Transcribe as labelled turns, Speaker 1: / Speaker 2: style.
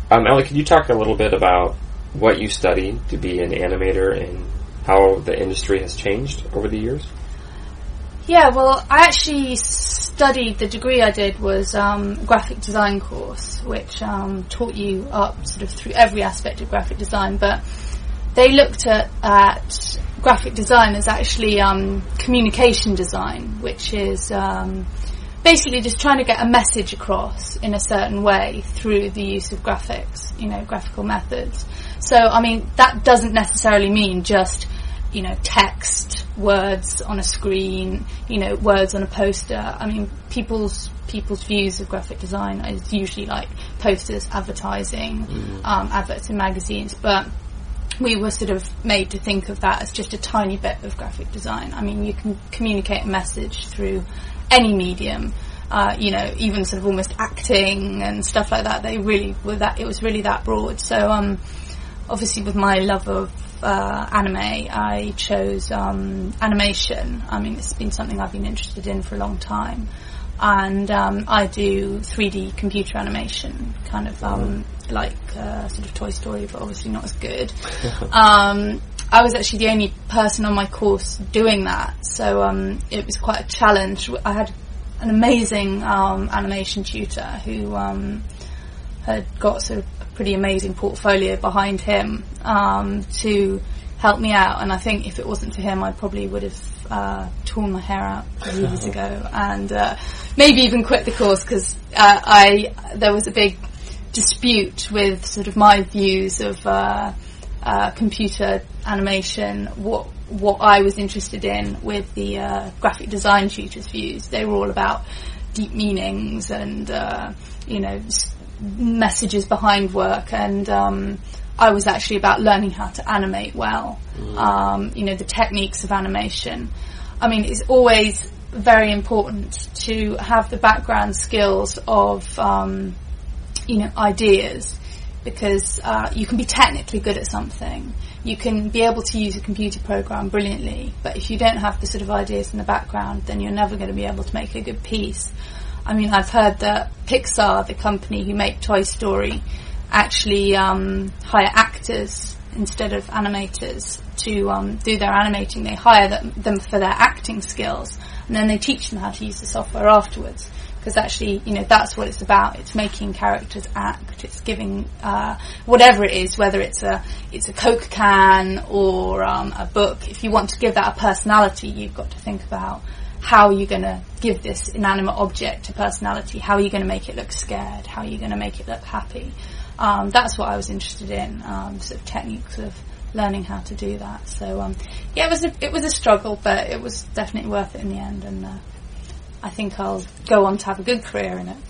Speaker 1: Ellie, could you talk a little bit about what you studied to be an animator and how the industry has changed over the years?
Speaker 2: Yeah, well, I actually studied, the degree I did was graphic design course, which taught you up sort of through every aspect of graphic design, but they looked at graphic design as actually communication design, which is basically just trying to get a message across in a certain way through the use of graphics, graphical methods. So, I mean, that doesn't necessarily mean just, text, words on a screen, words on a poster. I mean, people's views of graphic design is usually like posters, advertising, adverts in magazines, but we were sort of made to think of that as just a tiny bit of graphic design. I mean, you can communicate a message through any medium, even sort of almost acting and stuff like that. It was really that broad. So, obviously with my love of anime, I chose animation. I mean, it's been something I've been interested in for a long time. And I do 3D computer animation, kind of like sort of Toy Story, but obviously not as good. I was actually the only person on my course doing that, so it was quite a challenge. I had an amazing animation tutor who had got sort of a pretty amazing portfolio behind him to help me out, and I think if it wasn't for him I probably would have torn my hair out years ago and maybe even quit the course, because there was a big dispute with sort of my views of computer animation, what I was interested in with the graphic design tutor's views. They were all about deep meanings and messages behind work, and I was actually about learning how to animate well, the techniques of animation. I mean, it's always very important to have the background skills of ideas, because you can be technically good at something, you can be able to use a computer program brilliantly, but if you don't have the sort of ideas in the background, then you're never going to be able to make a good piece. I mean, I've heard that Pixar, the company who make Toy Story, actually hire actors instead of animators to do their animating. They hire them for their acting skills, and then they teach them how to use the software afterwards. Because actually, that's what it's about. It's making characters act. It's giving whatever it is, whether it's a Coke can or a book. If you want to give that a personality, you've got to think about how you're going to give this inanimate object a personality. How are you going to make it look scared? How are you going to make it look happy? That's what I was interested in, sort of techniques of learning how to do that. So it was a struggle, but it was definitely worth it in the end, and I think I'll go on to have a good career in it.